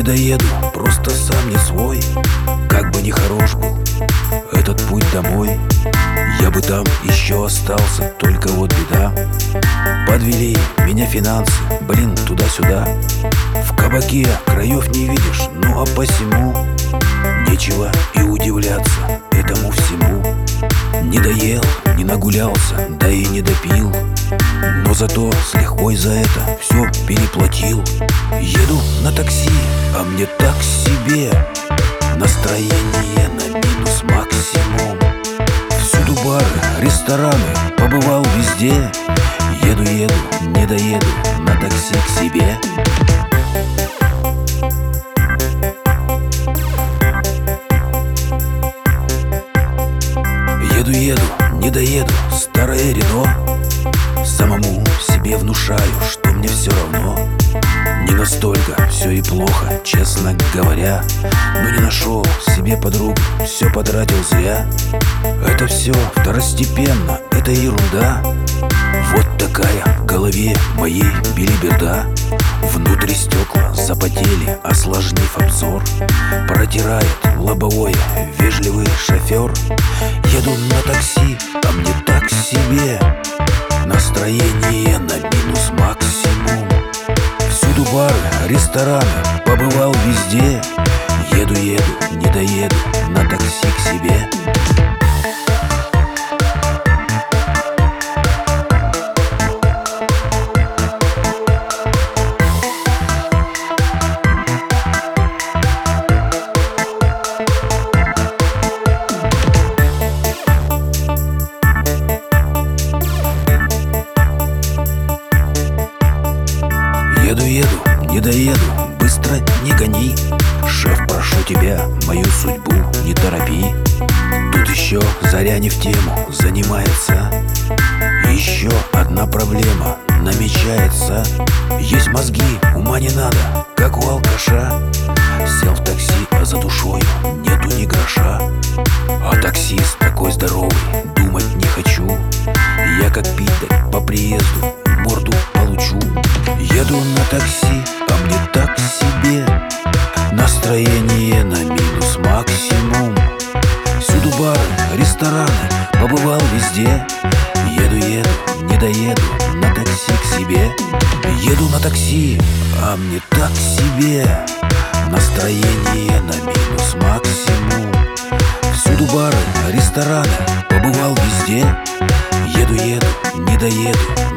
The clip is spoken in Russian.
доеду, просто сам не свой. Как бы ни хорош был этот путь домой, я бы там еще остался, только вот беда. Подвели меня финансы, блин, туда-сюда. В кабаке краев не видишь, ну а посему нечего и удивляться этому всему. Не доел, не нагулялся, да и не допил, но зато с лихвой за это все переплатил. Еду на такси, а мне так себе, настроение на минус максимум. Всюду бары, рестораны, побывал везде. Еду, не доеду на такси к себе. Еду, не доеду, старое Рено. Самому себе внушаю, что мне все равно. Не настолько все и плохо, честно говоря, но не нашел себе подругу, все потратил зря. Это все второстепенно, это ерунда. Вот такая в голове моей билиберда. Внутри стекла запотели, осложнив обзор. Протирает лобовое вежливый шофер. Еду на такси, а мне так себе, настроение на минус максимум. Всюду бары, рестораны, побывал везде. Еду, не доеду на такси к себе. Еду, не доеду, быстро не гони. Шеф, прошу тебя, мою судьбу не торопи. Тут еще заря не в тему занимается. Еще одна проблема намечается. Есть мозги, ума не надо, как у алкаша. Сел в такси, а за душой нету ни гроша. А таксист такой здоровый, думать не хочу. Я как пидорь по приезду морду получу. Еду на такси, а мне так себе, настроение на минус максимум. Всюду бары, рестораны, побывал везде. Еду, не доеду на такси к себе. Еду на такси, а мне так себе, настроение на минус максимум. Всюду бары, рестораны, побывал везде. Еду, не доеду